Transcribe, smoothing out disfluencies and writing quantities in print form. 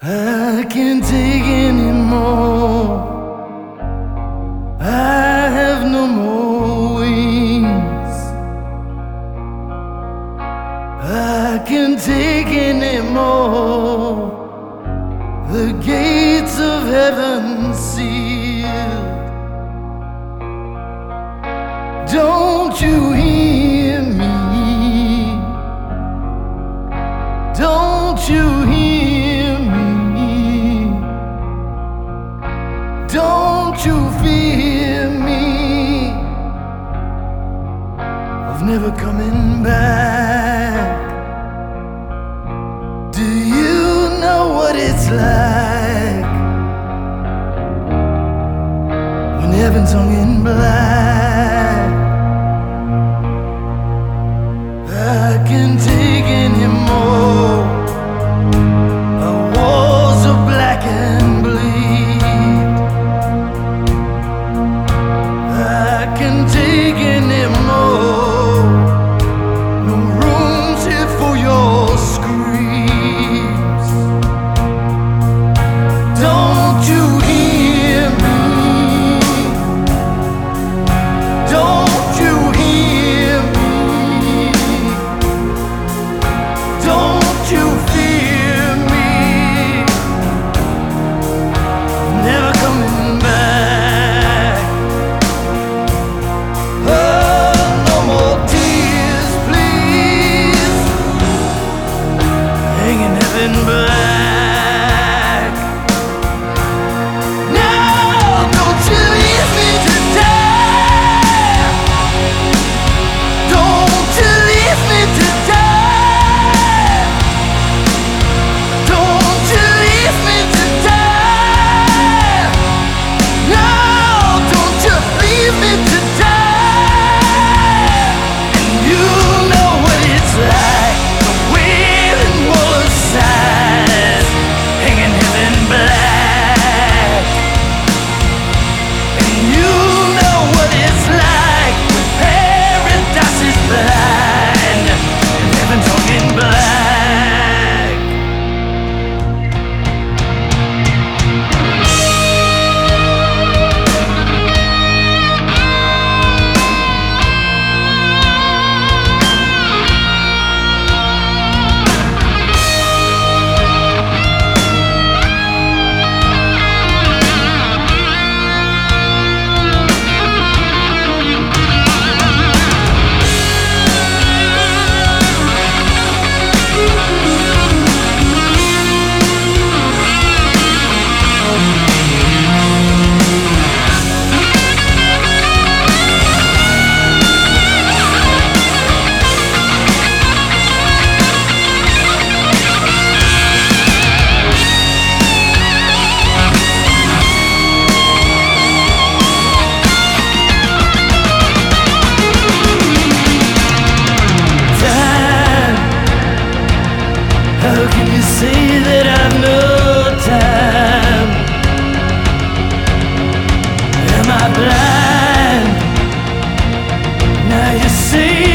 I can't take anymore. I have no more wings. I can't take anymore. The gates of heaven sealed. Don't you hear me? Don't you hear me? Don't you fear me of never coming back? Do you know what it's like when heaven's hung in black? I can't take anymore. Our walls are black and bleed. I can't take anymore. No room's here for your screams. Don't you hear me? Don't you hear me? Don't you fear me? Never coming back. Oh, no more tears, please. Hanging heaven black. No, don't you leave me to die. Don't you leave me to die. Don't you leave me to die. No, don't you leave me to die. And you know what it's like, the wailing wall of sighs, hanging heaven black. And you know what it's like when paradise is blind and heaven's hung in black. How can you say that I've no time? Am I blind? Now you say